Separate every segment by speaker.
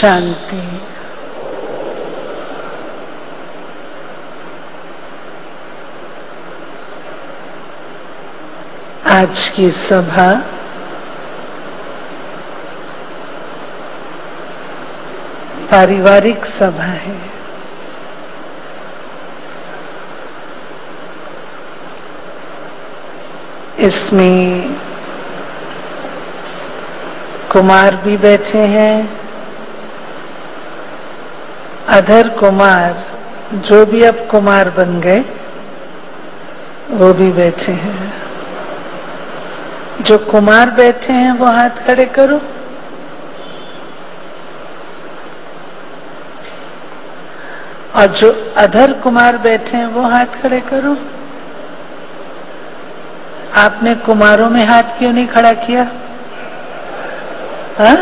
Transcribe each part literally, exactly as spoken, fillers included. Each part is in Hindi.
Speaker 1: शांति। आज की सभा पारिवारिक सभा है। इसमें कुमार भी बैठे हैं, अधर कुमार जो भी अब कुमार बन गए वो भी बैठे हैं। जो कुमार बैठे हैं वो हाथ खड़े करो। और जो अधर कुमार बैठे हैं वो हाथ खड़े करो। आपने कुमारों में हाथ क्यों नहीं खड़ा किया? हा?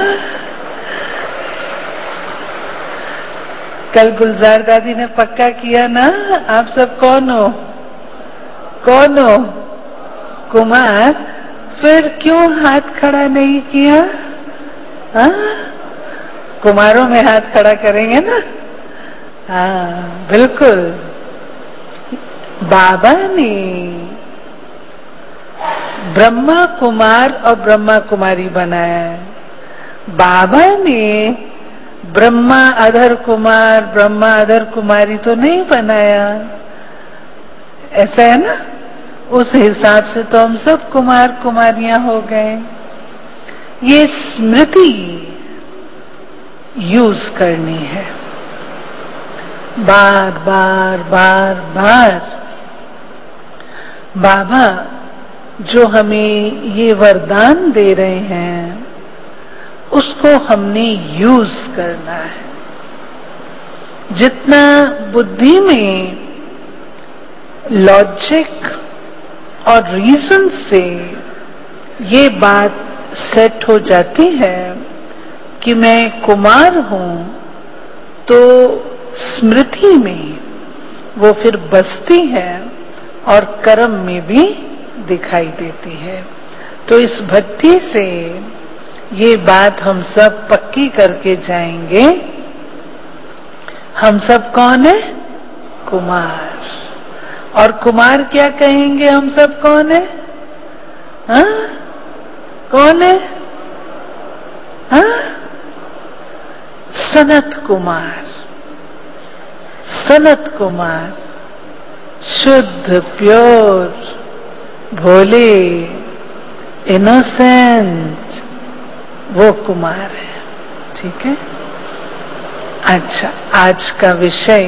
Speaker 1: कल गुलजार दादी ने पक्का किया ना, आप सब कौन हो? कौन हो? कुमार। फिर क्यों हाथ खड़ा नहीं किया? हा? कुमारों में हाथ खड़ा करेंगे ना? हाँ, बिल्कुल। बाबा ने ब्रह्मा कुमार और ब्रह्मा कुमारी बनाया है। बाबा ने ब्रह्मा अधर कुमार ब्रह्मा अधर कुमारी तो नहीं बनाया। ऐसा है ना? उस हिसाब से तो हम सब कुमार कुमारियां हो गए। ये स्मृति यूज करनी है, बार बार बार बार। बाबा जो हमें ये वरदान दे रहे हैं उसको हमने यूज करना है। जितना बुद्धि में लॉजिक और रीजन से ये बात सेट हो जाती है कि मैं कुमार हूं, तो स्मृति में वो फिर बसती है और कर्म में भी दिखाई देती है। तो इस भट्टी से ये बात हम सब पक्की करके जाएंगे। हम सब कौन है? कुमार। और कुमार क्या कहेंगे? हम सब कौन है? हाँ? कौन है? हाँ? सनत कुमार। सनत कुमार शुद्ध, प्योर, भोले, इनोसेंट, वो कुमार है। ठीक है। अच्छा, आज का विषय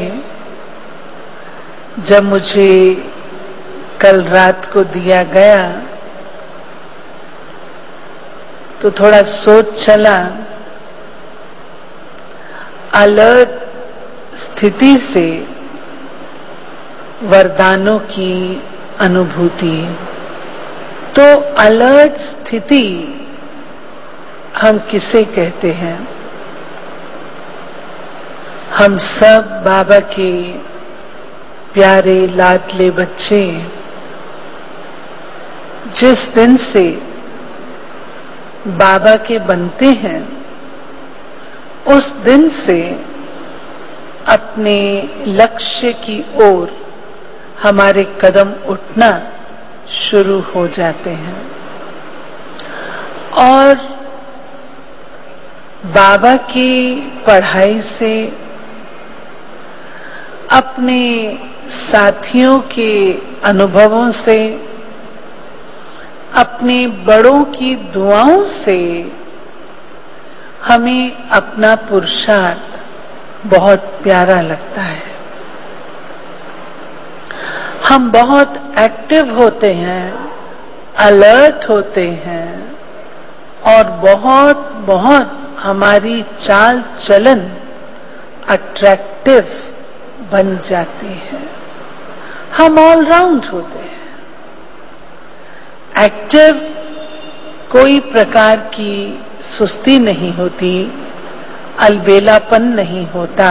Speaker 1: जब मुझे कल रात को दिया गया तो थोड़ा सोच चला। अलर्ट स्थिति से वरदानों की अनुभूति। तो अलर्ट स्थिति हम किसे कहते हैं? हम सब बाबा के प्यारे लाडले बच्चे जिस दिन से बाबा के बनते हैं उस दिन से अपने लक्ष्य की ओर हमारे कदम उठना शुरू हो जाते हैं। और बाबा की पढ़ाई से, अपने साथियों के अनुभवों से, अपने बड़ों की दुआओं से हमें अपना पुरुषार्थ बहुत प्यारा लगता है। हम बहुत एक्टिव होते हैं, अलर्ट होते हैं और बहुत बहुत हमारी चाल चलन अट्रैक्टिव बन जाती है। हम ऑल राउंड होते हैं। एक्टिव, कोई प्रकार की सुस्ती नहीं होती, अलबेलापन नहीं होता।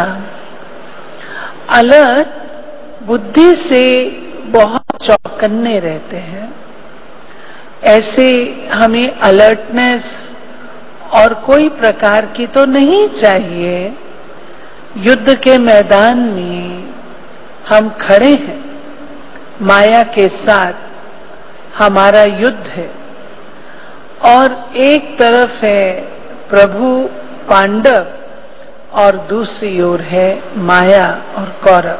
Speaker 1: अलर्ट, बुद्धि से बहुत चौकन्ने रहते हैं। ऐसे हमें अलर्टनेस और कोई प्रकार की तो नहीं चाहिए। युद्ध के मैदान में हम खड़े हैं, माया के साथ हमारा युद्ध है, और एक तरफ है प्रभु पांडव और दूसरी ओर है माया और कौरव।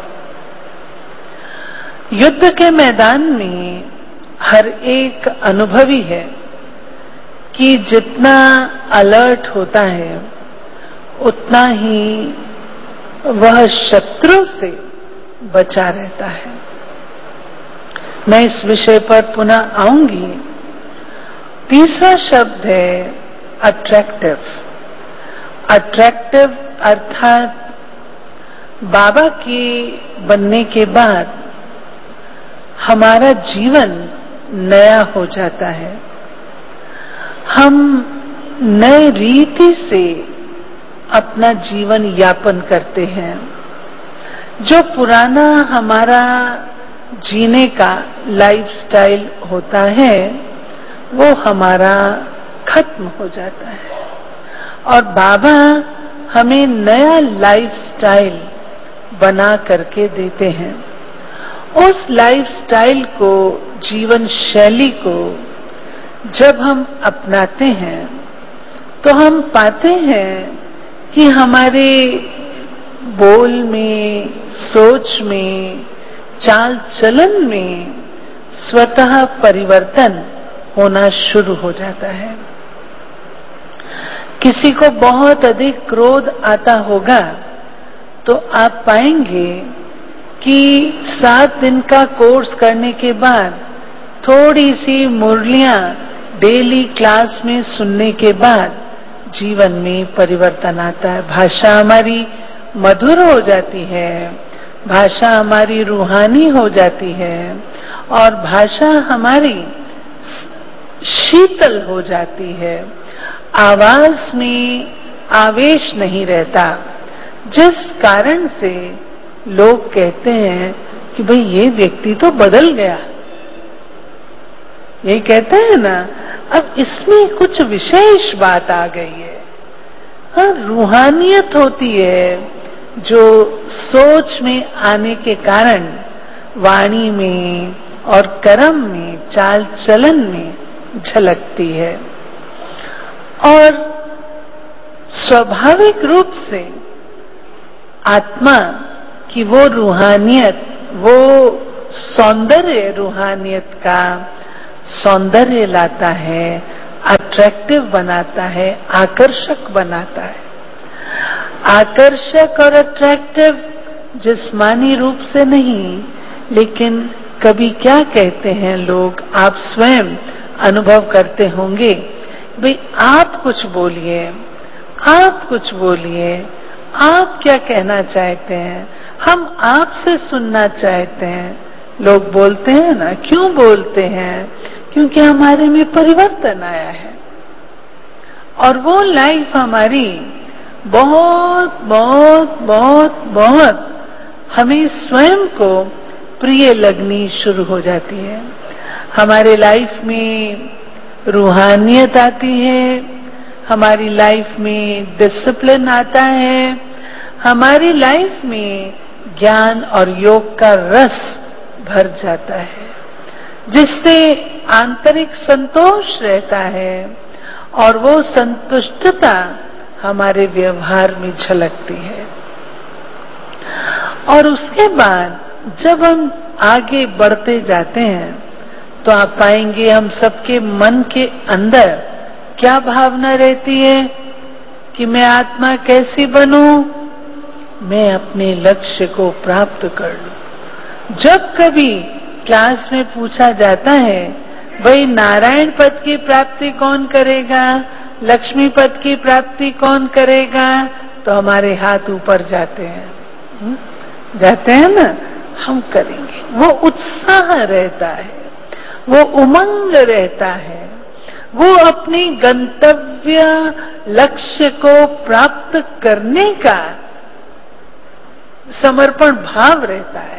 Speaker 1: युद्ध के मैदान में हर एक अनुभवी है कि जितना अलर्ट होता है उतना ही वह शत्रु से बचा रहता है। मैं इस विषय पर पुनः आऊंगी। तीसरा शब्द है अट्रैक्टिव। अट्रैक्टिव अर्थात बाबा के बनने के बाद हमारा जीवन नया हो जाता है। हम नए रीति से अपना जीवन यापन करते हैं। जो पुराना हमारा जीने का लाइफस्टाइल होता है वो हमारा खत्म हो जाता है, और बाबा हमें नया लाइफस्टाइल बना करके देते हैं। उस लाइफस्टाइल को, जीवन शैली को जब हम अपनाते हैं तो हम पाते हैं कि हमारे बोल में, सोच में, चाल चलन में स्वतः परिवर्तन होना शुरू हो जाता है। किसी को बहुत अधिक क्रोध आता होगा तो आप पाएंगे कि सात दिन का कोर्स करने के बाद, थोड़ी सी मुरलियां डेली क्लास में सुनने के बाद जीवन में परिवर्तन आता है। भाषा हमारी मधुर हो जाती है, भाषा हमारी रूहानी हो जाती है, और भाषा हमारी शीतल हो जाती है। आवाज में आवेश नहीं रहता, जिस कारण से लोग कहते हैं कि भाई ये व्यक्ति तो बदल गया। यही कहते हैं ना, अब इसमें कुछ विशेष बात आ गई है। हाँ, रूहानियत होती है जो सोच में आने के कारण वाणी में और कर्म में, चाल चलन में झलकती है, और स्वाभाविक रूप से आत्मा की वो रूहानियत, वो सौंदर्य रूहानियत का सौंदर्य लाता है, अट्रैक्टिव बनाता है, आकर्षक बनाता है। आकर्षक और अट्रैक्टिव जिस्मानी रूप से नहीं, लेकिन कभी क्या कहते हैं लोग, आप स्वयं अनुभव करते होंगे, भाई आप कुछ बोलिए, आप कुछ बोलिए, आप क्या कहना चाहते हैं, हम आपसे सुनना चाहते हैं। लोग बोलते हैं ना, क्यों बोलते हैं? क्योंकि हमारे में परिवर्तन आया है, और वो लाइफ हमारी बहुत बहुत बहुत बहुत हमें स्वयं को प्रिय लगनी शुरू हो जाती है। हमारे लाइफ में रूहानियत आती है, हमारी लाइफ में डिसिप्लिन आता है, हमारी लाइफ में ज्ञान और योग का रस भर जाता है, जिससे आंतरिक संतोष रहता है, और वो संतुष्टता हमारे व्यवहार में झलकती है। और उसके बाद जब हम आगे बढ़ते जाते हैं तो आप पाएंगे हम सबके मन के अंदर क्या भावना रहती है कि मैं आत्मा कैसी बनूं, मैं अपने लक्ष्य को प्राप्त कर लूं। जब कभी क्लास में पूछा जाता है, भाई नारायण पद की प्राप्ति कौन करेगा, लक्ष्मी पद की प्राप्ति कौन करेगा, तो हमारे हाथ ऊपर जाते हैं, हुँ? जाते हैं ना, हम करेंगे। वो उत्साह रहता है, वो उमंग रहता है, वो अपनी गंतव्य लक्ष्य को प्राप्त करने का समर्पण भाव रहता है।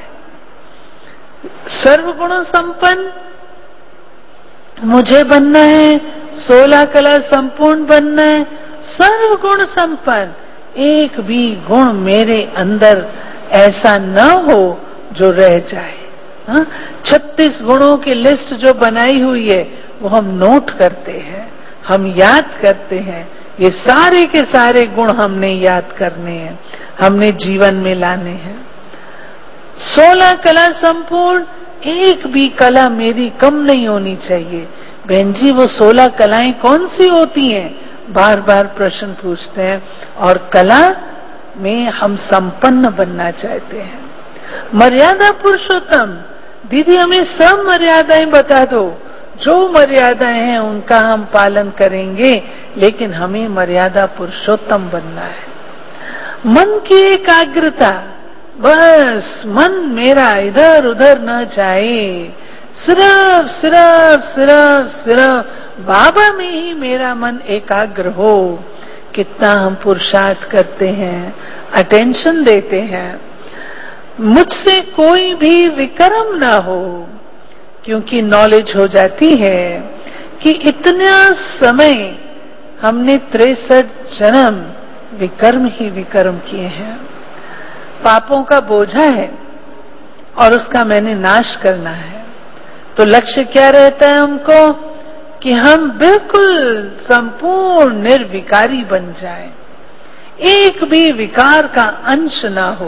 Speaker 1: सर्वगुण संपन्न मुझे बनना है, सोलह कला संपूर्ण बनना है, सर्व गुण संपन्न, एक भी गुण मेरे अंदर ऐसा न हो जो रह जाए। हाँ, छत्तीस गुणों की लिस्ट जो बनाई हुई है वो हम नोट करते हैं, हम याद करते हैं। ये सारे के सारे गुण हमने याद करने हैं, हमने जीवन में लाने हैं। सोलह कला संपूर्ण, एक भी कला मेरी कम नहीं होनी चाहिए। बहन जी, वो सोलह कलाएं कौन सी होती हैं? बार बार प्रश्न पूछते हैं। और कला में हम संपन्न बनना चाहते हैं। मर्यादा पुरुषोत्तम, दीदी हमें सब मर्यादाएं बता दो। जो मर्यादाएं हैं उनका हम पालन करेंगे, लेकिन हमें मर्यादा पुरुषोत्तम बनना है। मन की एकाग्रता, बस मन मेरा इधर उधर न जाए, सिर्फ सिर्फ सिर्फ सिर्फ बाबा में ही मेरा मन एकाग्र हो। कितना हम पुरुषार्थ करते हैं, अटेंशन देते हैं। मुझसे कोई भी विकर्म ना हो, क्योंकि नॉलेज हो जाती है कि इतना समय हमने तिरसठ जन्म विकर्म ही विकर्म किए हैं। पापों का बोझा है और उसका मैंने नाश करना है। तो लक्ष्य क्या रहता है हमको? कि हम बिल्कुल संपूर्ण निर्विकारी बन जाएं, एक भी विकार का अंश ना हो।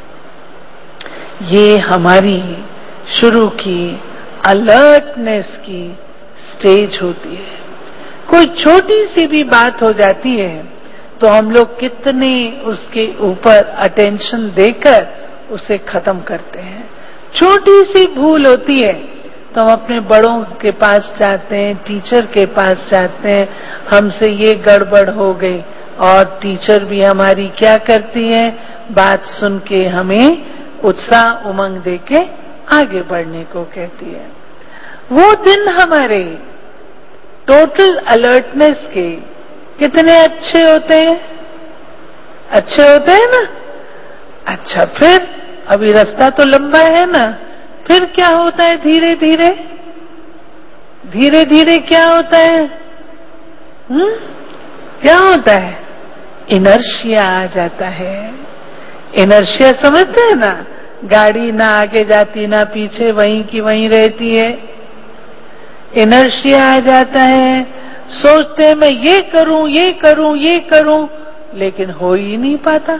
Speaker 1: ये हमारी शुरू की अलर्टनेस की स्टेज होती है। कोई छोटी सी भी बात हो जाती है तो हम लोग कितने उसके ऊपर अटेंशन देकर उसे खत्म करते हैं। छोटी सी भूल होती है तो हम अपने बड़ों के पास जाते हैं, टीचर के पास जाते हैं, हमसे ये गड़बड़ हो गई, और टीचर भी हमारी क्या करती है? बात सुन के हमें उत्साह उमंग देके आगे बढ़ने को कहती है। वो दिन हमारे टोटल अलर्टनेस के कितने अच्छे होते हैं? अच्छे होते हैं ना? अच्छा, फिर अभी रास्ता तो लंबा है ना, फिर क्या होता है? धीरे धीरे धीरे धीरे क्या होता है? हम्म क्या होता है? इनर्शिया आ जाता है। इनर्शिया समझते हैं ना? गाड़ी ना आगे जाती ना पीछे, वहीं की वहीं रहती है। इनर्शिया आ जाता है, सोचते हैं मैं ये करूं ये करूं ये करूं, लेकिन हो ही नहीं पाता।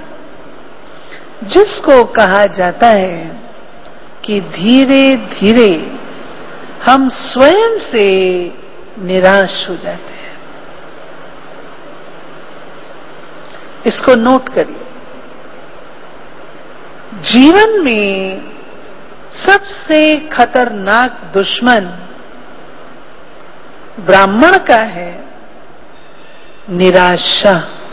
Speaker 1: जिसको कहा जाता है कि धीरे धीरे हम स्वयं से निराश हो जाते हैं। इसको नोट करिए। जीवन में सबसे खतरनाक दुश्मन ब्राह्मण का है निराशा।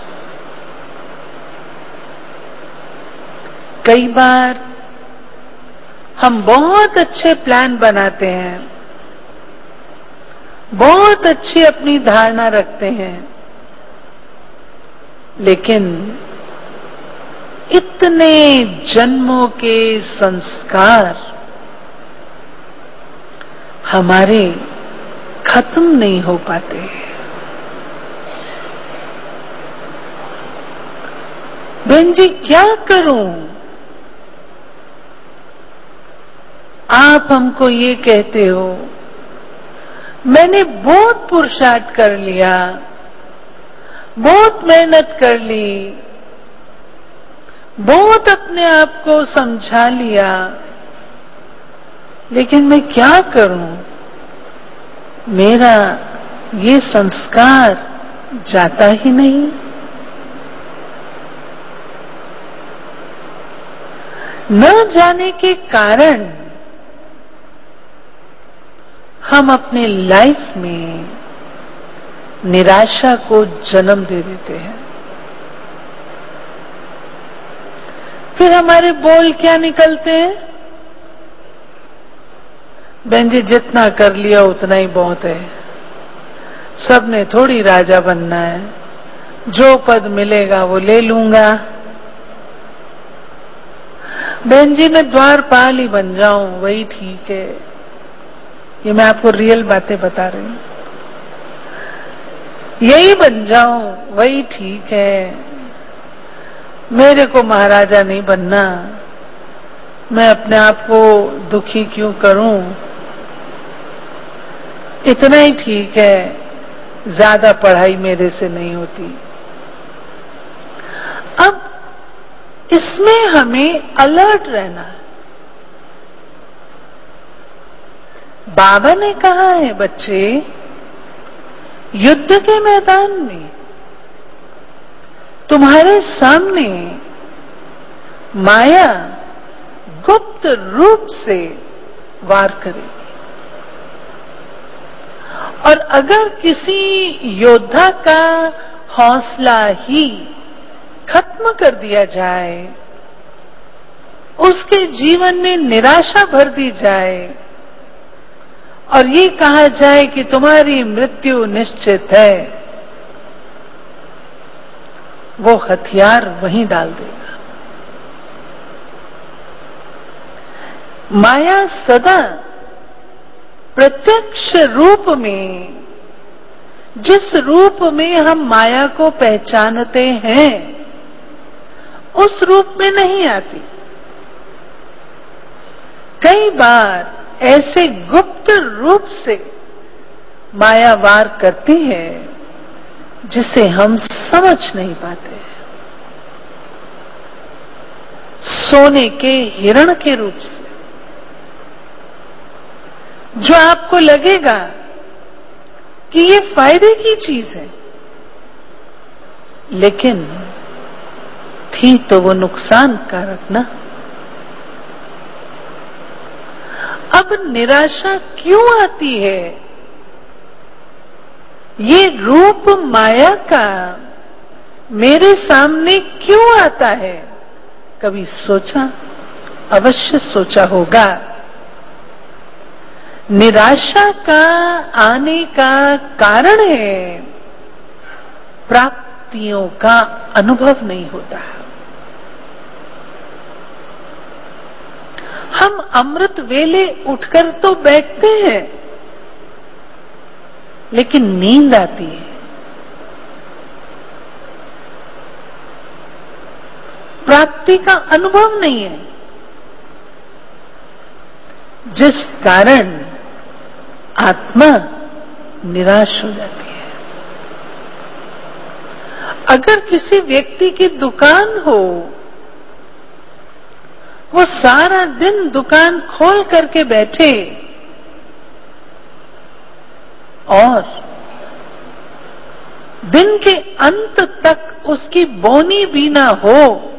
Speaker 1: कई बार हम बहुत अच्छे प्लान बनाते हैं, बहुत अच्छी अपनी धारणा रखते हैं, लेकिन इतने जन्मों के संस्कार हमारे खत्म नहीं हो पाते। बहन जी क्या करूं? आप हमको ये कहते हो, मैंने बहुत पुरुषार्थ कर लिया, बहुत मेहनत कर ली, बहुत अपने आप को समझा लिया, लेकिन मैं क्या करूं? मेरा ये संस्कार जाता ही नहीं। न जाने के कारण हम अपने लाइफ में निराशा को जन्म दे देते हैं। फिर हमारे बोल क्या निकलते हैं? बहन जी जितना कर लिया उतना ही बहुत है, सबने थोड़ी राजा बनना है, जो पद मिलेगा वो ले लूंगा। बहन जी मैं द्वारपाल ही बन जाऊं वही ठीक है। ये मैं आपको रियल बातें बता रही हूं। यही बन जाऊं वही ठीक है, मेरे को महाराजा नहीं बनना, मैं अपने आप को दुखी क्यों करूं, इतना ही ठीक है, ज्यादा पढ़ाई मेरे से नहीं होती। अब इसमें हमें अलर्ट रहना है। बाबा ने कहा है, बच्चे युद्ध के मैदान में तुम्हारे सामने माया गुप्त रूप से वार करेगी, और अगर किसी योद्धा का हौसला ही खत्म कर दिया जाए, उसके जीवन में निराशा भर दी जाए और ये कहा जाए कि तुम्हारी मृत्यु निश्चित है, वो हथियार वहीं डाल देगा। माया सदा प्रत्यक्ष रूप में, जिस रूप में हम माया को पहचानते हैं उस रूप में नहीं आती। कई बार ऐसे गुप्त रूप से माया वार करती है जिसे हम समझ नहीं पाते। सोने के हिरण के रूप से, जो आपको लगेगा कि ये फायदे की चीज है, लेकिन थी तो वो नुकसान कारक ना। अब निराशा क्यों आती है? ये रूप माया का मेरे सामने क्यों आता है? कभी सोचा? अवश्य सोचा होगा। निराशा का आने का कारण है प्राप्तियों का अनुभव नहीं होता। हम अमृत वेले उठकर तो बैठते हैं, लेकिन नींद आती है। प्राप्ति का अनुभव नहीं है, जिस कारण आत्मा निराश हो जाती है। अगर किसी व्यक्ति की दुकान हो, वो सारा दिन दुकान खोल करके बैठे और दिन के अंत तक उसकी बोनी भी ना हो,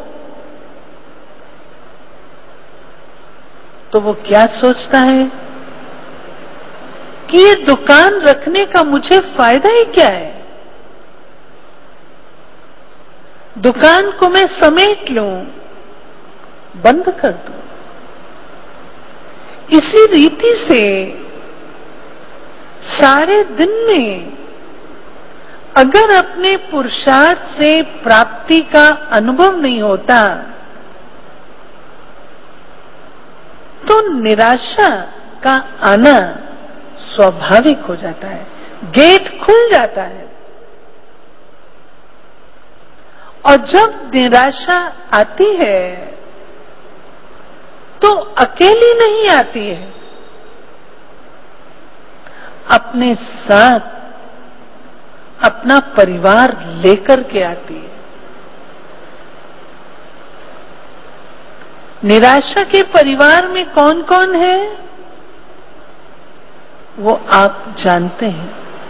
Speaker 1: तो वो क्या सोचता है कि ये दुकान रखने का मुझे फायदा ही क्या है? दुकान को मैं समेट लूं, बंद कर दूं। इसी रीति से सारे दिन में अगर अपने पुरुषार्थ से प्राप्ति का अनुभव नहीं होता, तो निराशा का आना स्वाभाविक हो जाता है, गेट खुल जाता है। और जब निराशा आती है तो अकेली नहीं आती है, अपने साथ अपना परिवार लेकर के आती है। निराशा के परिवार में कौन कौन है वो आप जानते हैं।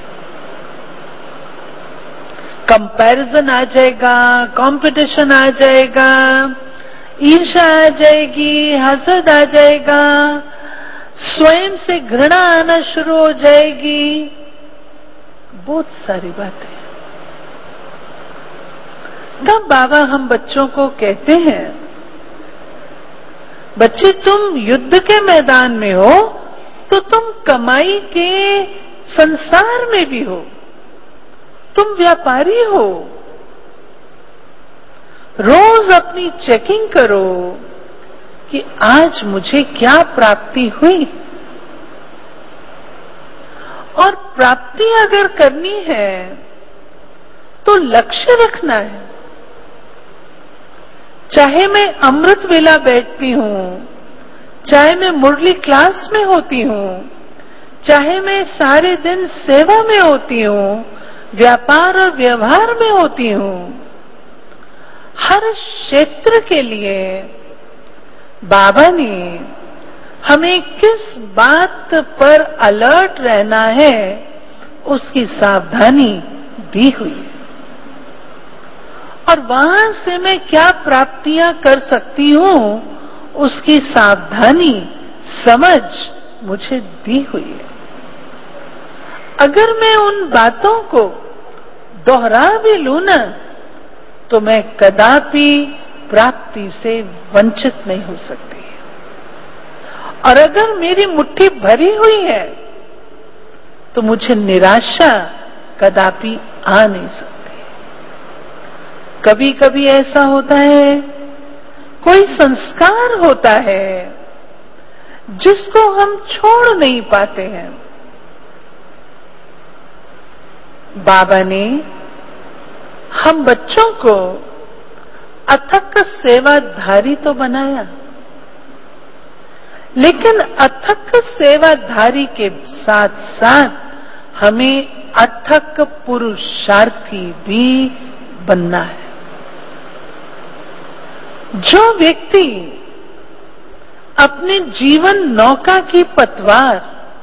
Speaker 1: कंपैरिजन आ जाएगा, कंपटीशन आ जाएगा, ईर्ष्या आ जाएगी, हसद आ जाएगा, स्वयं से घृणा आना शुरू हो जाएगी, बहुत सारी बातें। तब बाबा हम बच्चों को कहते हैं, बच्चे तुम युद्ध के मैदान में हो तो तुम कमाई के संसार में भी हो, तुम व्यापारी हो। रोज अपनी चेकिंग करो कि आज मुझे क्या प्राप्ति हुई, और प्राप्ति अगर करनी है तो लक्ष्य रखना है। चाहे मैं अमृत वेला बैठती हूं, चाहे मैं मुरली क्लास में होती हूं, चाहे मैं सारे दिन सेवा में होती हूं, व्यापार और व्यवहार में होती हूं, हर क्षेत्र के लिए बाबा ने हमें किस बात पर अलर्ट रहना है उसकी सावधानी दी हुई है। और वहां से मैं क्या प्राप्तियां कर सकती हूं उसकी सावधानी समझ मुझे दी हुई है। अगर मैं उन बातों को दोहरा भी लूं ना, तो मैं कदापि प्राप्ति से वंचित नहीं हो सकती। और अगर मेरी मुट्ठी भरी हुई है तो मुझे निराशा कदापि आ नहीं सकती। कभी कभी ऐसा होता है, कोई संस्कार होता है जिसको हम छोड़ नहीं पाते हैं। बाबा ने हम बच्चों को अथक सेवाधारी तो बनाया, लेकिन अथक सेवाधारी के साथ साथ हमें अथक पुरुषार्थी भी बनना है। जो व्यक्ति अपने जीवन नौका की पतवार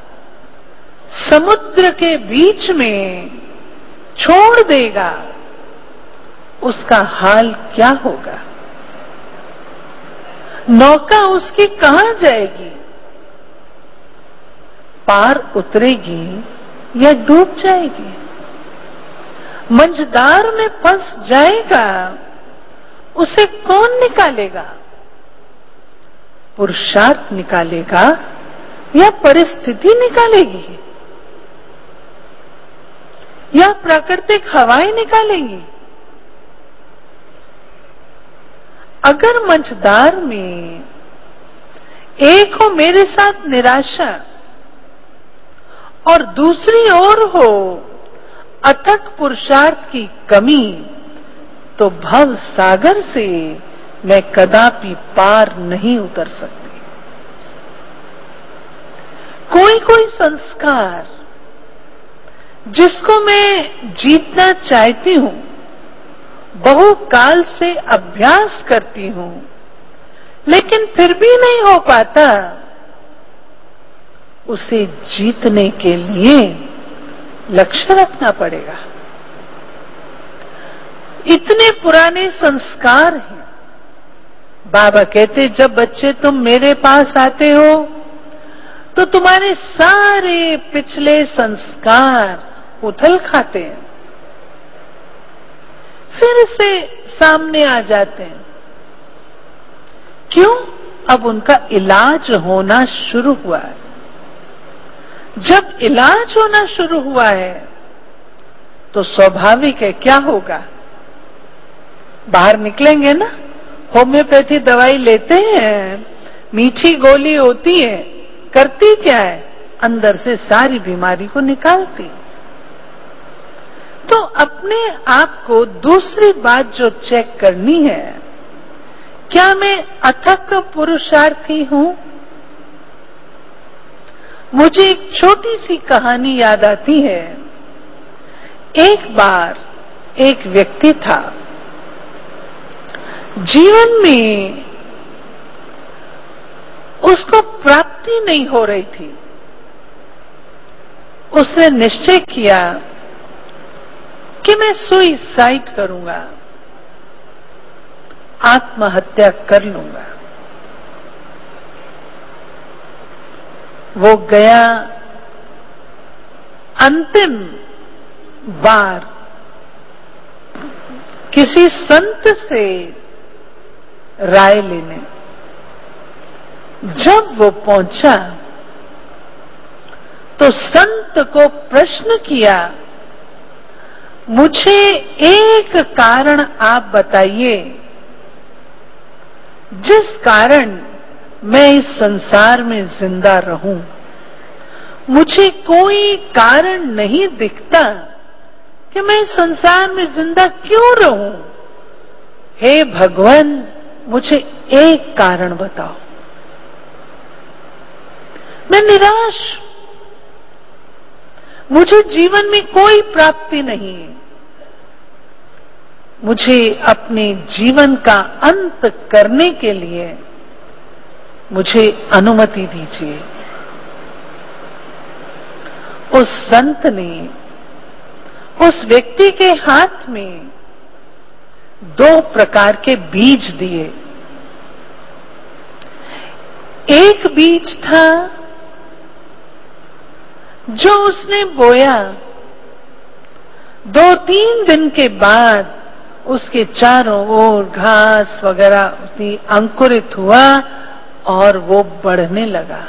Speaker 1: समुद्र के बीच में छोड़ देगा, उसका हाल क्या होगा? नौका उसकी कहां जाएगी? पार उतरेगी या डूब जाएगी? मंझधार में फंस जाएगा, उसे कौन निकालेगा? पुरुषार्थ निकालेगा या परिस्थिति निकालेगी या प्राकृतिक हवाएं निकालेंगी? अगर मंझधार में एक हो मेरे साथ निराशा और दूसरी ओर हो अथक पुरुषार्थ की कमी, तो भव सागर से मैं कदापि पार नहीं उतर सकती। कोई कोई संस्कार जिसको मैं जीतना चाहती हूं, बहुकाल से अभ्यास करती हूं, लेकिन फिर भी नहीं हो पाता, उसे जीतने के लिए लक्ष्य रखना पड़ेगा। इतने पुराने संस्कार हैं। बाबा कहते, जब बच्चे तुम मेरे पास आते हो तो तुम्हारे सारे पिछले संस्कार उथल खाते हैं, फिर से सामने आ जाते हैं। क्यों? अब उनका इलाज होना शुरू हुआ है। जब इलाज होना शुरू हुआ है तो स्वाभाविक है, क्या होगा? बाहर निकलेंगे ना। होम्योपैथी दवाई लेते हैं, मीठी गोली होती है, करती क्या है? अंदर से सारी बीमारी को निकालती। तो अपने आप को दूसरी बात जो चेक करनी है, क्या मैं अथक पुरुषार्थी हूं? मुझे एक छोटी सी कहानी याद आती है। एक बार एक व्यक्ति था, जीवन में उसको प्राप्ति नहीं हो रही थी। उसने निश्चय किया कि मैं सुइसाइड करूंगा, आत्महत्या कर लूंगा। वो गया अंतिम बार किसी संत से राय लेने। जब वो पहुंचा तो संत को प्रश्न किया, मुझे एक कारण आप बताइए जिस कारण मैं इस संसार में जिंदा रहूं। मुझे कोई कारण नहीं दिखता कि मैं इस संसार में जिंदा क्यों रहूं? हे भगवान, मुझे एक कारण बताओ। मैं निराश, मुझे जीवन में कोई प्राप्ति नहीं है। मुझे अपने जीवन का अंत करने के लिए मुझे अनुमति दीजिए। उस संत ने उस व्यक्ति के हाथ में दो प्रकार के बीज दिए। एक बीज था जो उसने बोया, दो तीन दिन के बाद उसके चारों ओर घास वगैरह अंकुरित हुआ और वो बढ़ने लगा।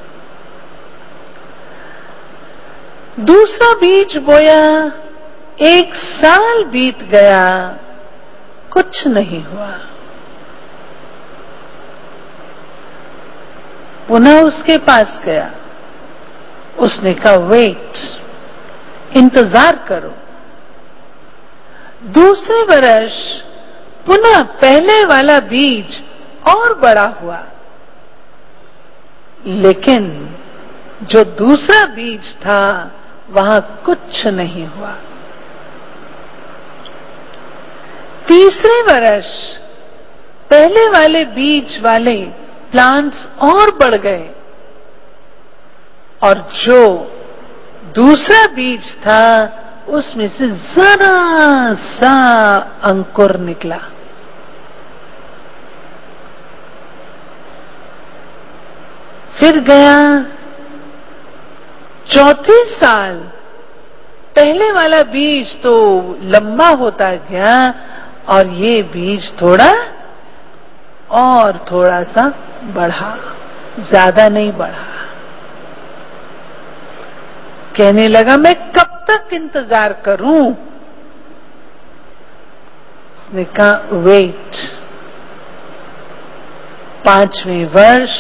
Speaker 1: दूसरा बीज बोया, एक साल बीत गया, कुछ नहीं हुआ। पुनः उसके पास गया, उसने कहा वेट, इंतजार करो। दूसरे वर्ष पुनः पहले वाला बीज और बड़ा हुआ, लेकिन जो दूसरा बीज था वहां कुछ नहीं हुआ। तीसरे वर्ष पहले वाले बीज वाले प्लांट्स और बढ़ गए और जो दूसरा बीज था उसमें से जरा सा अंकुर निकला। फिर गया चौथे साल, पहले वाला बीज तो लंबा होता गया और ये बीज थोड़ा और थोड़ा सा बढ़ा, ज्यादा नहीं बढ़ा। कहने लगा मैं कब तक इंतजार करूं? उसने कहा वेट। पांचवें वर्ष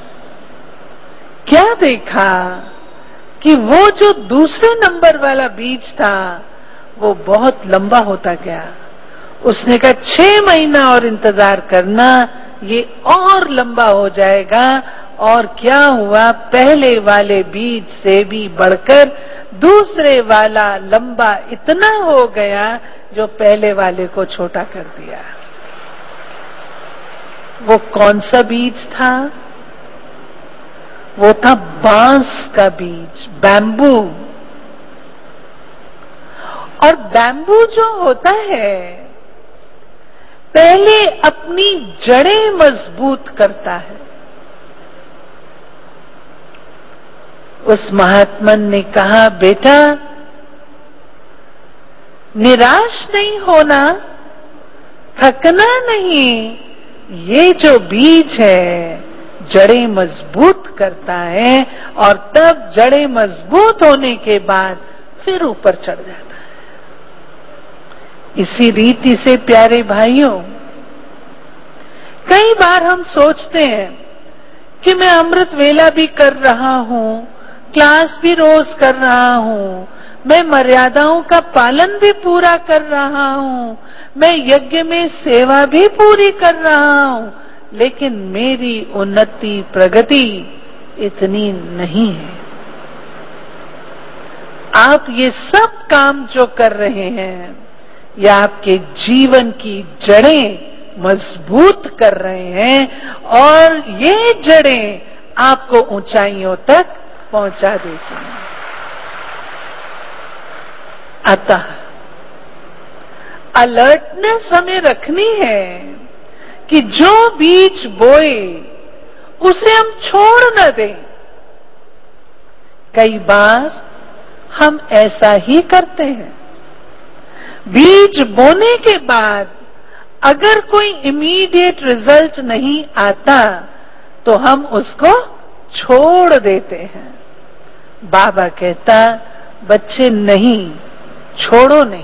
Speaker 1: क्या देखा कि वो जो दूसरे नंबर वाला बीज था वो बहुत लंबा होता गया। उसने कहा छह महीना और इंतजार करना, ये और लंबा हो जाएगा। और क्या हुआ, पहले वाले बीज से भी बढ़कर दूसरे वाला लंबा इतना हो गया जो पहले वाले को छोटा कर दिया। वो कौन सा बीज था? वो था बांस का बीज, बैम्बू। और बैम्बू जो होता है पहले अपनी जड़ें मजबूत करता है। उस महात्मन ने कहा बेटा निराश नहीं होना, थकना नहीं, ये जो बीज है जड़ें मजबूत करता है और तब जड़ें मजबूत होने के बाद फिर ऊपर चढ़ जाता है। इसी रीति से प्यारे भाइयों, कई बार हम सोचते हैं कि मैं अमृत वेला भी कर रहा हूं, क्लास भी रोज कर रहा हूं, मैं मर्यादाओं का पालन भी पूरा कर रहा हूं, मैं यज्ञ में सेवा भी पूरी कर रहा हूं, लेकिन मेरी उन्नति प्रगति इतनी नहीं है। आप ये सब काम जो कर रहे हैं ये आपके जीवन की जड़ें मजबूत कर रहे हैं और ये जड़ें आपको ऊंचाइयों तक पहुंचा देती हैं। अतः अलर्टनेस हमें रखनी है कि जो बीज बोए उसे हम छोड़ न दें। कई बार हम ऐसा ही करते हैं, बीज बोने के बाद अगर कोई इमीडिएट रिजल्ट नहीं आता तो हम उसको छोड़ देते हैं। बाबा कहता बच्चे नहीं, छोड़ो नहीं,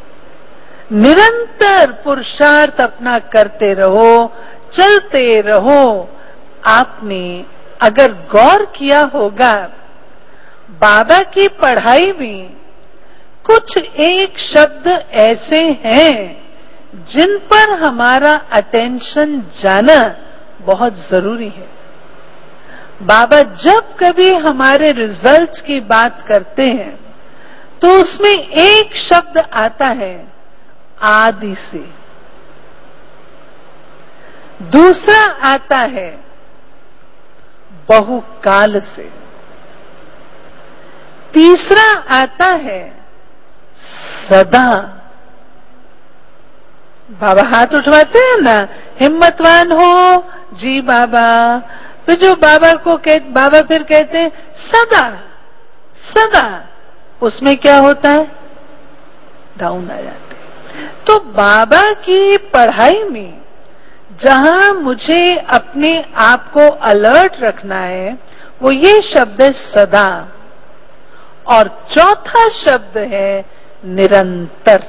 Speaker 1: निरंतर पुरुषार्थ अपना करते रहो, चलते रहो। आपने अगर गौर किया होगा बाबा की पढ़ाई में कुछ एक शब्द ऐसे हैं जिन पर हमारा अटेंशन जाना बहुत जरूरी है। बाबा जब कभी हमारे रिजल्ट की बात करते हैं तो उसमें एक शब्द आता है आदि से, दूसरा आता है बहुकाल से, तीसरा आता है सदा। बाबा हाथ उठवाते हैं ना, हिम्मतवान हो जी बाबा। फिर जो बाबा को कह बाबा फिर कहते हैं सदा सदा, उसमें क्या होता है? डाउन आ जाते हैं। तो बाबा की पढ़ाई में जहां मुझे अपने आप को अलर्ट रखना है वो ये शब्द है सदा, और चौथा शब्द है निरंतर।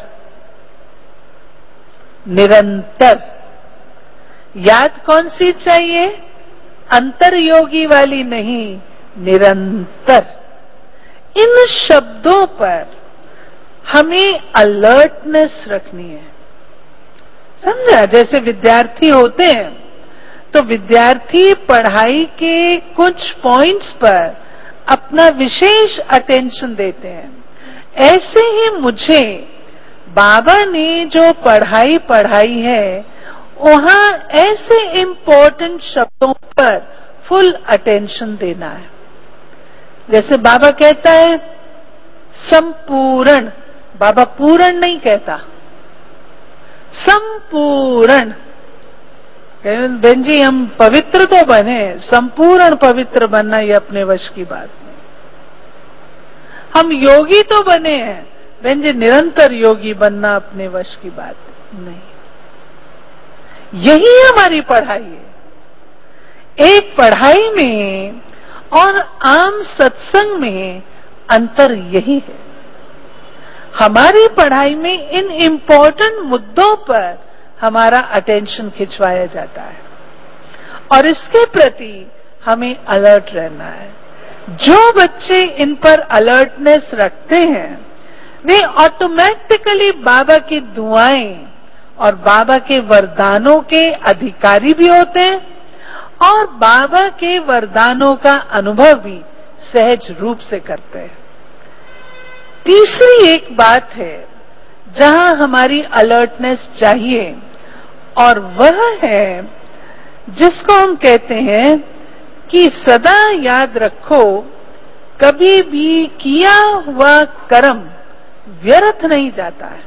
Speaker 1: निरंतर याद कौन सी चाहिए? अंतर्योगी वाली नहीं, निरंतर। इन शब्दों पर हमें अलर्टनेस रखनी है। समझा? जैसे विद्यार्थी होते हैं तो विद्यार्थी पढ़ाई के कुछ पॉइंट्स पर अपना विशेष अटेंशन देते हैं, ऐसे ही मुझे बाबा ने जो पढ़ाई पढ़ाई है वहां ऐसे इम्पोर्टेंट शब्दों पर फुल अटेंशन देना है। जैसे बाबा कहता है संपूर्ण, बाबा पूर्ण नहीं कहता, संपूर्ण। बहन जी हम पवित्र तो बने, संपूर्ण पवित्र बनना ये अपने वश की बात नहीं। हम योगी तो बने हैं बहन जी, निरंतर योगी बनना अपने वश की बात नहीं। यही हमारी पढ़ाई है। एक पढ़ाई में और आम सत्संग में अंतर यही है। हमारी पढ़ाई में इन इम्पोर्टेंट मुद्दों पर हमारा अटेंशन खिंचवाया जाता है और इसके प्रति हमें अलर्ट रहना है। जो बच्चे इन पर अलर्टनेस रखते हैं वे ऑटोमेटिकली बाबा की दुआएं और बाबा के वरदानों के अधिकारी भी होते हैं और बाबा के वरदानों का अनुभव भी सहज रूप से करते हैं। तीसरी एक बात है जहां हमारी अलर्टनेस चाहिए और वह है जिसको हम कहते हैं कि सदा याद रखो कभी भी किया हुआ कर्म व्यर्थ नहीं जाता है।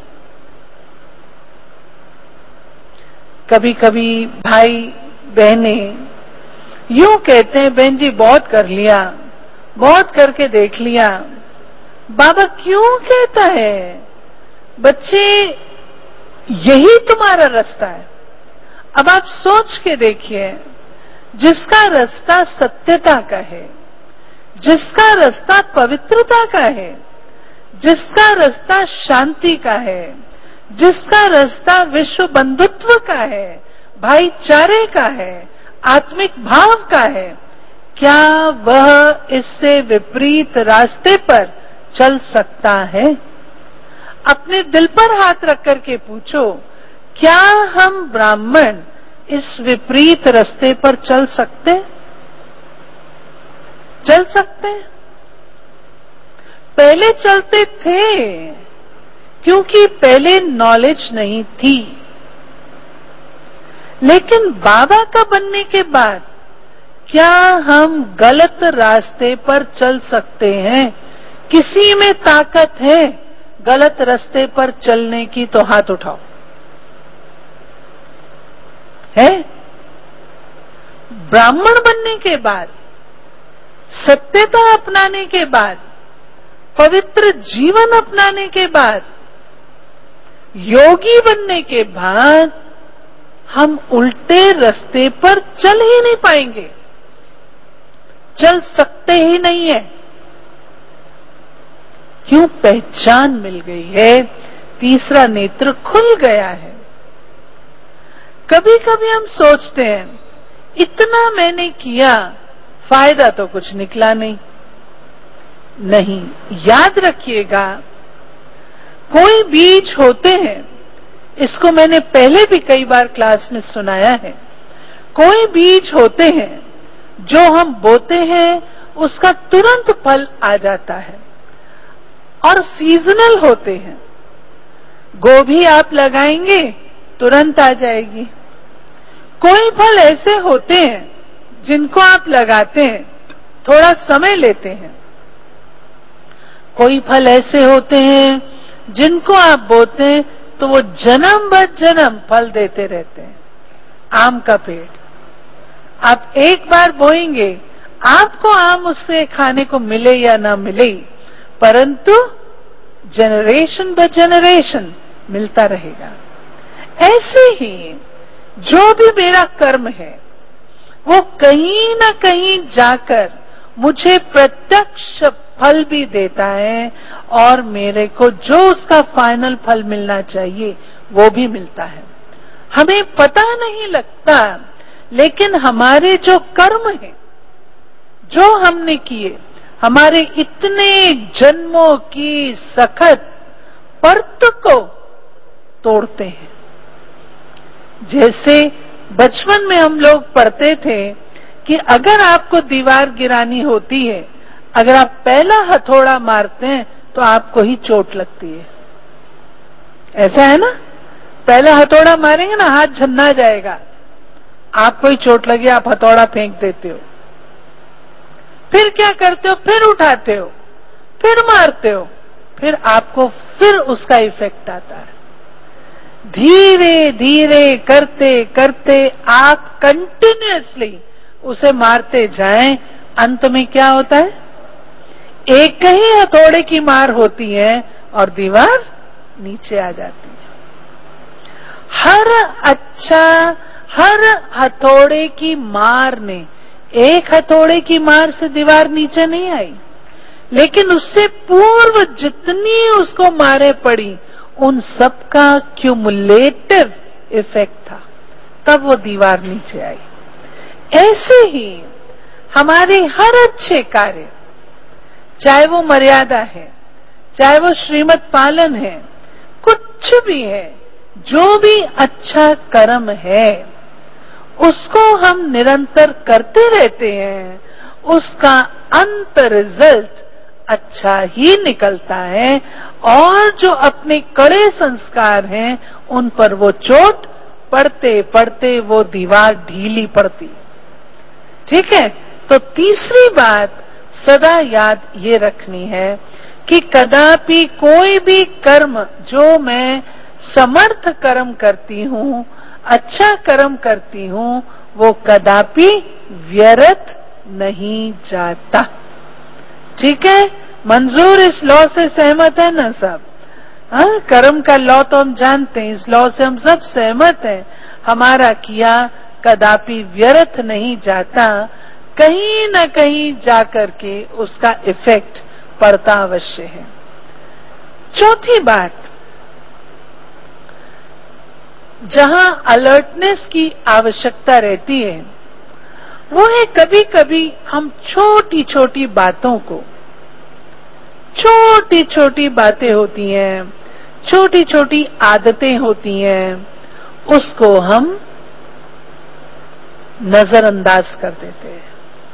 Speaker 1: कभी कभी भाई बहनें यूं कहते हैं बहन जी बहुत कर लिया, बहुत करके देख लिया। बाबा क्यों कहता है बच्चे यही तुम्हारा रास्ता है? अब आप सोच के देखिए, जिसका रास्ता सत्यता का है, जिसका रास्ता पवित्रता का है, जिसका रास्ता शांति का है, जिसका रास्ता विश्व बंधुत्व का है, भाईचारे का है, आत्मिक भाव का है, क्या वह इससे विपरीत रास्ते पर चल सकता है? अपने दिल पर हाथ रख करके पूछो, क्या हम ब्राह्मण इस विपरीत रास्ते पर चल सकते चल सकते पहले चलते थे क्योंकि पहले नॉलेज नहीं थी, लेकिन बाबा का बनने के बाद क्या हम गलत रास्ते पर चल सकते हैं? किसी में ताकत है गलत रास्ते पर चलने की तो हाथ उठाओ। है? ब्राह्मण बनने के बाद, सत्यता अपनाने के बाद, पवित्र जीवन अपनाने के बाद, योगी बनने के बाद हम उल्टे रास्ते पर चल ही नहीं पाएंगे, चल सकते ही नहीं है। क्यों? पहचान मिल गई है, तीसरा नेत्र खुल गया है। कभी कभी हम सोचते हैं इतना मैंने किया, फायदा तो कुछ निकला नहीं। नहीं, याद रखिएगा कोई बीज होते हैं, इसको मैंने पहले भी कई बार क्लास में सुनाया है। कोई बीज होते हैं जो हम बोते हैं उसका तुरंत फल आ जाता है, और सीजनल होते हैं। गोभी आप लगाएंगे तुरंत आ जाएगी। कोई फल ऐसे होते हैं जिनको आप लगाते हैं थोड़ा समय लेते हैं। कोई फल ऐसे होते हैं जिनको आप बोते हैं तो वो जन्म ब जन्म फल देते रहते हैं। आम का पेड़ आप एक बार बोएंगे, आपको आम उससे खाने को मिले या ना मिले, परंतु जनरेशन ब जनरेशन मिलता रहेगा। ऐसे ही जो भी मेरा कर्म है वो कहीं ना कहीं जाकर मुझे प्रत्यक्ष फल भी देता है, और मेरे को जो उसका फाइनल फल मिलना चाहिए वो भी मिलता है। हमें पता नहीं लगता, लेकिन हमारे जो कर्म है, जो हमने किए, हमारे इतने जन्मों की सखत परत को तोड़ते हैं। जैसे बचपन में हम लोग पढ़ते थे कि अगर आपको दीवार गिरानी होती है, अगर आप पहला हथौड़ा मारते हैं तो आपको ही चोट लगती है। ऐसा है ना? पहला हथौड़ा मारेंगे ना, हाथ झन्ना जाएगा, आपको ही चोट लगी, आप हथौड़ा फेंक देते हो। फिर क्या करते हो? फिर उठाते हो, फिर मारते हो, फिर आपको फिर उसका इफेक्ट आता है। धीरे धीरे करते करते आप कंटिन्यूअसली उसे मारते जाएं, अंत में क्या होता है? एक ही हथौड़े की मार होती है और दीवार नीचे आ जाती है। हर अच्छा हर हथौड़े की मार ने, एक हथौड़े की मार से दीवार नीचे नहीं आई, लेकिन उससे पूर्व जितनी उसको मारे पड़ी उन सब का क्यूमुलेटिव इफेक्ट था, तब वो दीवार नीचे आई। ऐसे ही हमारे हर अच्छे कार्य, चाहे वो मर्यादा है, चाहे वो श्रीमत पालन है, कुछ भी है, जो भी अच्छा कर्म है उसको हम निरंतर करते रहते हैं, उसका अंत रिजल्ट अच्छा ही निकलता है, और जो अपने कड़े संस्कार हैं उन पर वो चोट पड़ते पड़ते वो दीवार ढीली पड़ती। ठीक है? तो तीसरी बात सदा याद ये रखनी है कि कदापि कोई भी कर्म जो मैं समर्थ कर्म करती हूं, अच्छा कर्म करती हूं, वो कदापि व्यर्थ नहीं जाता। ठीक है? मंजूर इस लॉ से सहमत है ना सब? हाँ, कर्म का लॉ तो हम जानते हैं, इस लॉ से हम सब सहमत हैं। हमारा किया कदापि व्यर्थ नहीं जाता, कहीं न कहीं जाकर के उसका इफेक्ट पड़ता अवश्य है। चौथी बात, जहां अलर्टनेस की आवश्यकता रहती है वो है कभी कभी हम छोटी छोटी बातों को, छोटी छोटी बातें होती हैं, छोटी छोटी आदतें होती हैं, उसको हम नजरअंदाज कर देते हैं।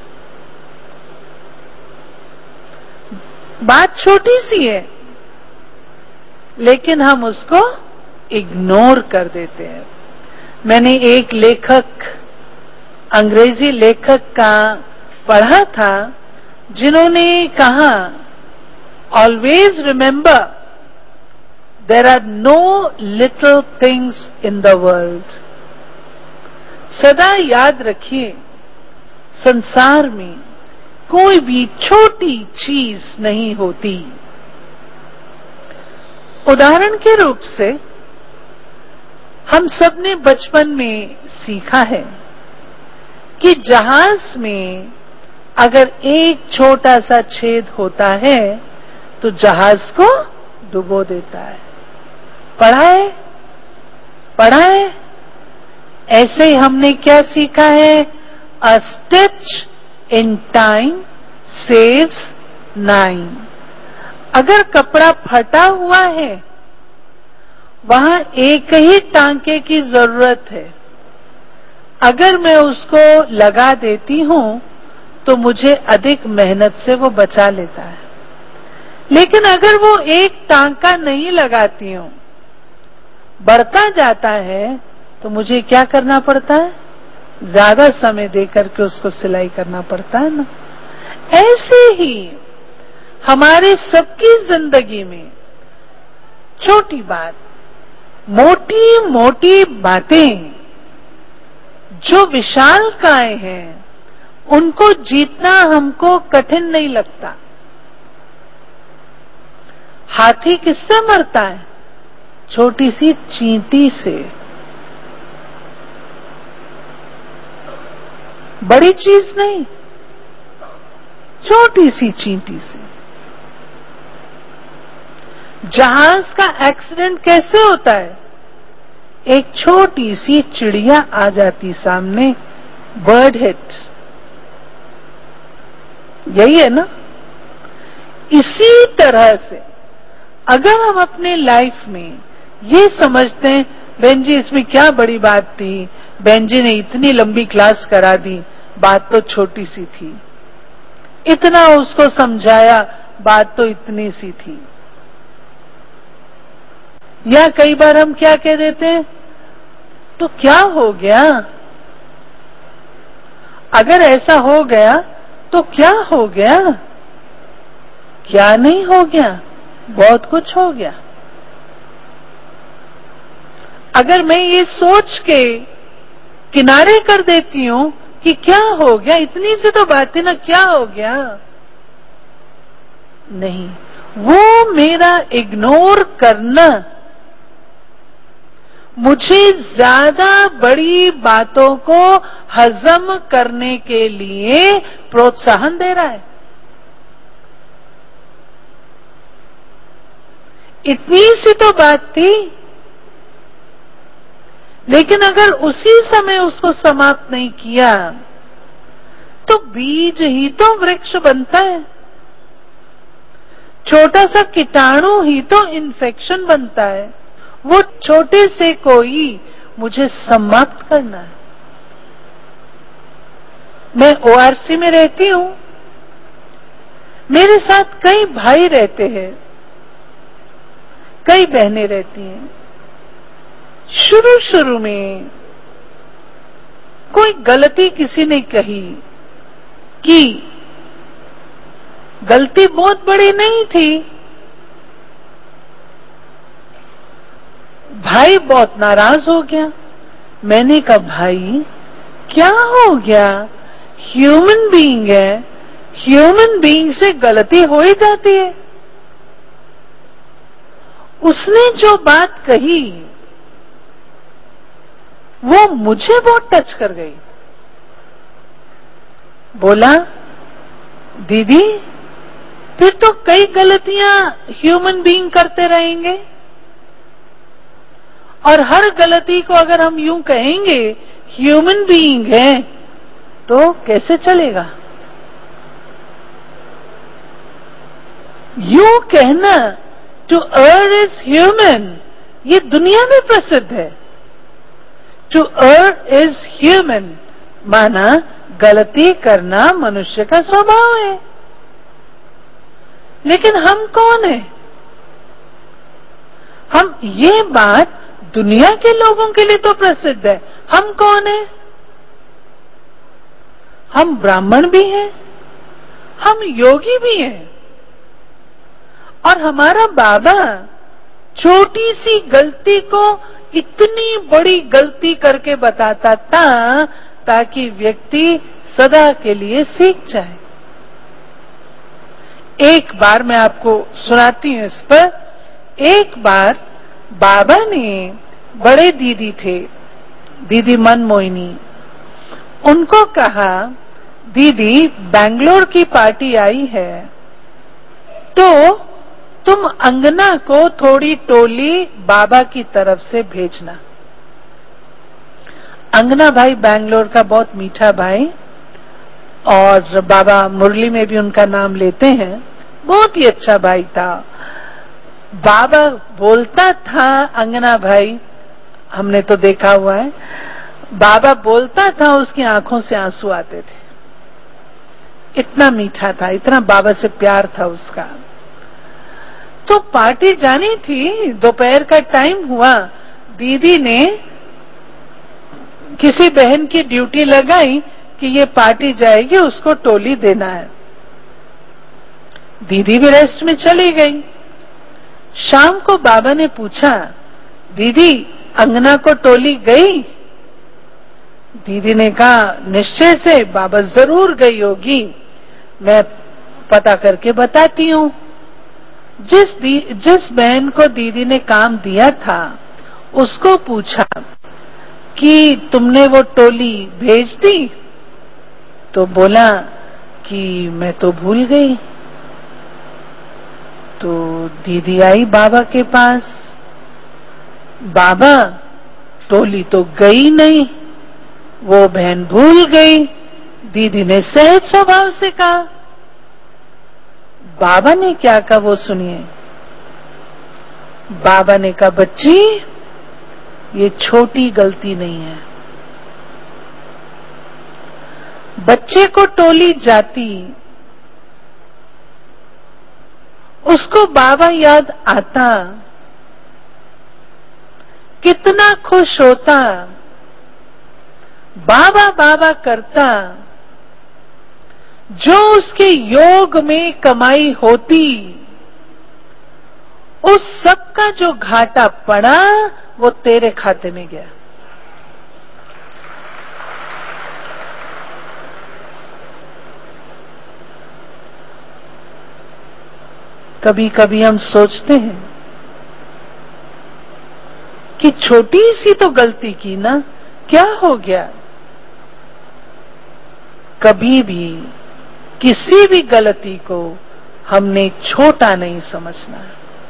Speaker 1: बात छोटी सी है लेकिन हम उसको इग्नोर कर देते हैं। मैंने एक लेखक, अंग्रेजी लेखक का पढ़ा था, जिन्होंने कहा, always remember there are no little things in the world. सदा याद रखिए, संसार में कोई भी छोटी चीज नहीं होती। उदाहरण के रूप से हम सबने बचपन में सीखा है कि जहाज में अगर एक छोटा सा छेद होता है तो जहाज को डुबो देता है। पढ़ा है? पढ़ा है? ऐसे ही हमने क्या सीखा है? A stitch in time saves nine. अगर कपड़ा फटा हुआ है वहां एक ही टांके की जरूरत है। अगर मैं उसको लगा देती हूं तो मुझे अधिक मेहनत से वो बचा लेता है। लेकिन अगर वो एक टांका नहीं लगाती हूं, बढ़ता जाता है, तो मुझे क्या करना पड़ता है? ज्यादा समय देकर के उसको सिलाई करना पड़ता है ना। ऐसे ही हमारे सबकी जिंदगी में छोटी बात, मोटी मोटी बातें जो विशालकाय हैं, उनको जीतना हमको कठिन नहीं लगता। हाथी किससे मरता है? छोटी सी चींटी से। बड़ी चीज नहीं, छोटी सी चींटी से। जहाज का एक्सीडेंट कैसे होता है? एक छोटी सी चिड़िया आ जाती सामने, बर्ड हिट। यही है ना। इसी तरह से अगर हम अपने लाइफ में ये समझते हैं, बहन जी इसमें क्या बड़ी बात थी, बहन जी ने इतनी लंबी क्लास करा दी, बात तो छोटी सी थी, इतना उसको समझाया, बात तो इतनी सी थी। या कई बार हम क्या कह देते हैं, तो क्या हो गया, अगर ऐसा हो गया तो क्या हो गया? क्या नहीं हो गया, बहुत कुछ हो गया। अगर मैं ये सोच के किनारे कर देती हूं कि क्या हो गया, इतनी सी तो बात थी ना, क्या हो गया, नहीं, वो मेरा इग्नोर करना मुझे ज्यादा बड़ी बातों को हजम करने के लिए प्रोत्साहन दे रहा है। इतनी सी तो बात थी, लेकिन अगर उसी समय उसको समाप्त नहीं किया तो बीज ही तो वृक्ष बनता है। छोटा सा कीटाणु ही तो इन्फेक्शन बनता है। वो छोटे से कोई मुझे समाप्त करना है। मैं ओआरसी में रहती हूं, मेरे साथ कई भाई रहते हैं, कई बहनें रहती हैं। शुरू शुरू में कोई गलती किसी ने कही कि गलती बहुत बड़ी नहीं थी, भाई बहुत नाराज हो गया। मैंने कहा भाई क्या हो गया, ह्यूमन बीइंग है, ह्यूमन बीइंग से गलती हो ही जाती है। उसने जो बात कही वो मुझे बहुत टच कर गई। बोला दीदी फिर तो कई गलतियां ह्यूमन बीइंग करते रहेंगे, और हर गलती को अगर हम यूं कहेंगे ह्यूमन बीइंग है तो कैसे चलेगा। यूं कहना टू err इज ह्यूमन, ये दुनिया में प्रसिद्ध है। टू err इज ह्यूमन माना गलती करना मनुष्य का स्वभाव है। लेकिन हम कौन है? हम, ये बात दुनिया के लोगों के लिए तो प्रसिद्ध है, हम कौन है? हम ब्राह्मण भी हैं, हम योगी भी हैं, और हमारा बाबा छोटी सी गलती को इतनी बड़ी गलती करके बताता था ताकि व्यक्ति सदा के लिए सीख जाए। एक बार मैं आपको सुनाती हूं इस पर। एक बार बाबा ने, बड़े दीदी थे, दीदी मनमोहिनी, उनको कहा दीदी बैंगलोर की पार्टी आई है तो तुम अंगना को थोड़ी टोली बाबा की तरफ से भेजना। अंगना भाई बैंगलोर का बहुत मीठा भाई, और बाबा मुरली में भी उनका नाम लेते हैं, बहुत ही अच्छा भाई था। बाबा बोलता था, अंगना भाई हमने तो देखा हुआ है, बाबा बोलता था उसकी आंखों से आंसू आते थे। इतना मीठा था, इतना बाबा से प्यार था उसका। तो पार्टी जानी थी, दोपहर का टाइम हुआ, दीदी ने किसी बहन की ड्यूटी लगाई कि ये पार्टी जाएगी, उसको टोली देना है। दीदी भी रेस्ट में चली गई। शाम को बाबा ने पूछा, दीदी अंगना को टोली गई? दीदी ने कहा, निश्चय से बाबा जरूर गई होगी, मैं पता करके बताती हूं। जिस जिस बहन को दीदी ने काम दिया था उसको पूछा कि तुमने वो टोली भेज दी? तो बोला कि मैं तो भूल गई। तो दीदी आई बाबा के पास, बाबा टोली तो गई नहीं, वो बहन भूल गई। दीदी ने सहज स्वभाव से कहा। बाबा ने क्या कहा वो सुनिए। बाबा ने कहा, बच्ची ये छोटी गलती नहीं है। बच्चे को टोली जाती, उसको बाबा याद आता, कितना खुश होता, बाबा बाबा करता, जो उसके योग में कमाई होती, उस सब का जो घाटा पड़ा वो तेरे खाते में गया। कभी कभी हम सोचते हैं कि छोटी सी तो गलती की ना, क्या हो गया। कभी भी किसी भी गलती को हमने छोटा नहीं समझना।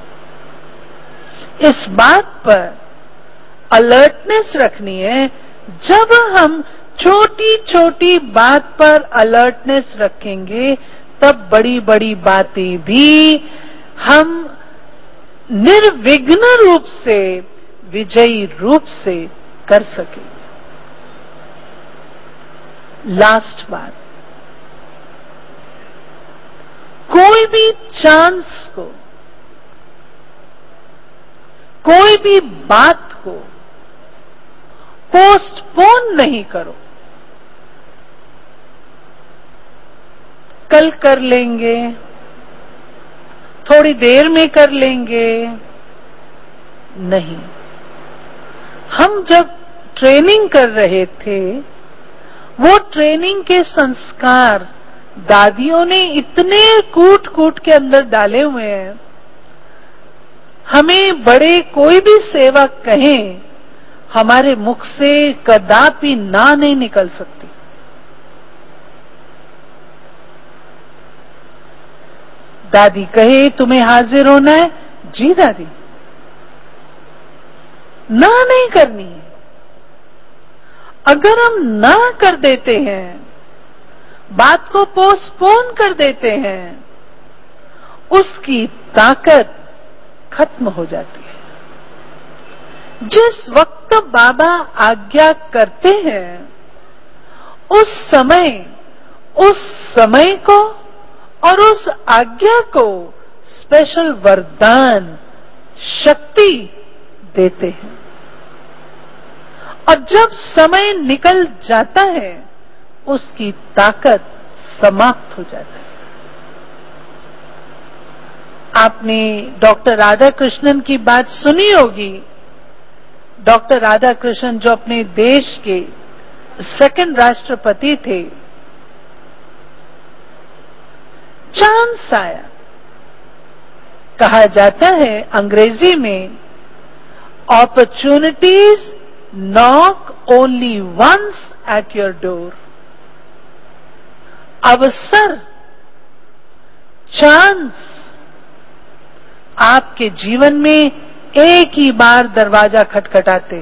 Speaker 1: इस बात पर अलर्टनेस रखनी है। जब हम छोटी छोटी बात पर अलर्टनेस रखेंगे तब बड़ी बड़ी बातें भी हम निर्विघ्न रूप से, विजयी रूप से कर सकेंगे। लास्ट बात, कोई भी चांस को, कोई भी बात को पोस्टपोन नहीं करो। कल कर लेंगे, थोड़ी देर में कर लेंगे, नहीं। हम जब ट्रेनिंग कर रहे थे, वो ट्रेनिंग के संस्कार दादियों ने इतने कूट कूट के अंदर डाले हुए हैं, हमें बड़े कोई भी सेवा कहें, हमारे मुख से कदापि ना नहीं निकल सकती। दादी कहे तुम्हें हाजिर होना है, जी दादी, ना नहीं करनी है। अगर हम ना कर देते हैं, बात को पोस्टपोन कर देते हैं, उसकी ताकत खत्म हो जाती है। जिस वक्त बाबा आज्ञा करते हैं, उस समय उस समय को और उस आज्ञा को स्पेशल वरदान, शक्ति देते हैं। और जब समय निकल जाता है, उसकी ताकत समाप्त हो जाती है। आपने डॉक्टर राधा कृष्णन की बात सुनी होगी। डॉक्टर राधा कृष्णन जो अपने देश के सेकंड राष्ट्रपति थे, चांस आया। कहा जाता है अंग्रेजी में, opportunities knock only once at your door. अवसर, चांस आपके जीवन में एक ही बार दरवाजा खटखटाते।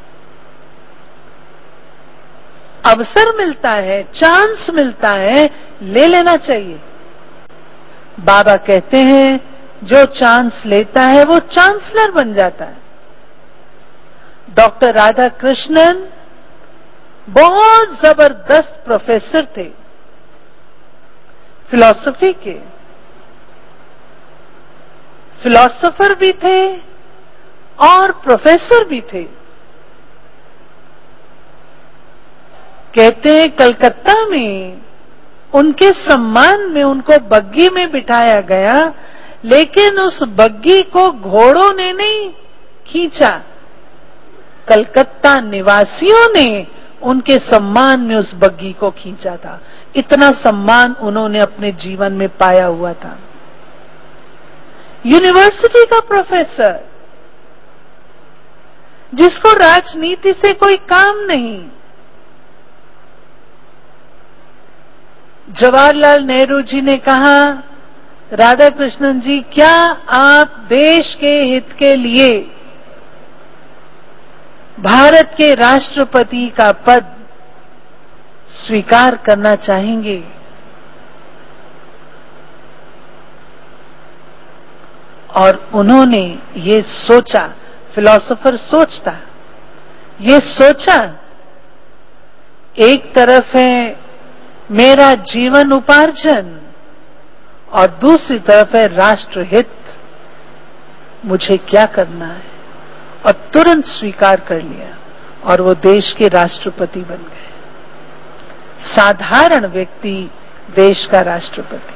Speaker 1: अवसर मिलता है, चांस मिलता है, ले लेना चाहिए। बाबा कहते हैं जो चांस लेता है वो चांसलर बन जाता है। डॉक्टर राधा कृष्णन बहुत जबरदस्त प्रोफेसर थे फिलॉसफी के, फिलॉसफर भी थे और प्रोफेसर भी थे। कहते हैं कलकत्ता में उनके सम्मान में उनको बग्गी में बिठाया गया, लेकिन उस बग्गी को घोड़ों ने नहीं खींचा, कलकत्ता निवासियों ने उनके सम्मान में उस बग्गी को खींचा था। इतना सम्मान उन्होंने अपने जीवन में पाया हुआ था। यूनिवर्सिटी का प्रोफेसर जिसको राजनीति से कोई काम नहीं, जवाहरलाल नेहरू जी ने कहा, राधा कृष्णन जी क्या आप देश के हित के लिए भारत के राष्ट्रपति का पद स्वीकार करना चाहेंगे? और उन्होंने ये सोचा, फिलॉसफर सोचता, ये सोचा एक तरफ है मेरा जीवन उपार्जन और दूसरी तरफ है राष्ट्रहित, मुझे क्या करना है, और तुरंत स्वीकार कर लिया और वो देश के राष्ट्रपति बन गए। साधारण व्यक्ति देश का राष्ट्रपति।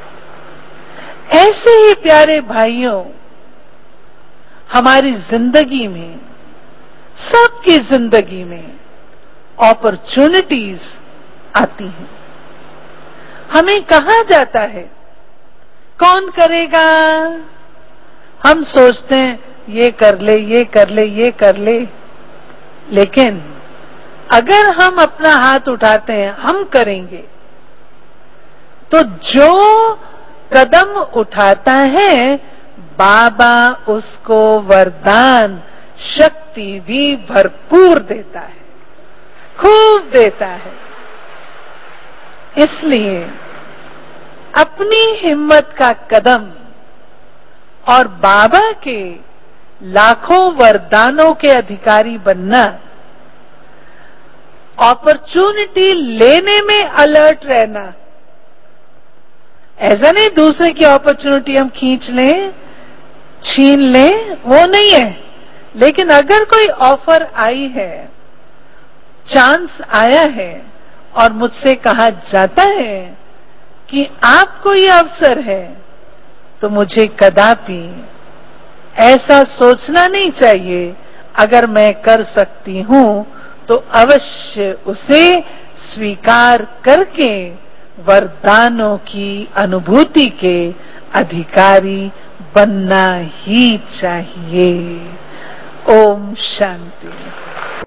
Speaker 1: ऐसे ही प्यारे भाइयों, हमारी जिंदगी में, सबकी जिंदगी में अपॉर्चुनिटीज आती हैं। हमें कहा जाता है कौन करेगा, हम सोचते हैं ये कर ले, ये कर ले, ये कर ले, लेकिन अगर हम अपना हाथ उठाते हैं हम करेंगे, तो जो कदम उठाता है बाबा उसको वरदान शक्ति भी भरपूर देता है, खूब देता है। इसलिए अपनी हिम्मत का कदम और बाबा के लाखों वरदानों के अधिकारी बनना, अपॉर्चुनिटी लेने में अलर्ट रहना, ऐसा नहीं दूसरे की अपॉर्चुनिटी हम खींच लें, छीन लें, वो नहीं है। लेकिन अगर कोई ऑफर आई है, चांस आया है और मुझसे कहा जाता है कि आपको ये अवसर है, तो मुझे कदापि ऐसा सोचना नहीं चाहिए, अगर मैं कर सकती हूं तो अवश्य उसे स्वीकार करके वरदानों की अनुभूति के अधिकारी बनना ही चाहिए। ओम शांति।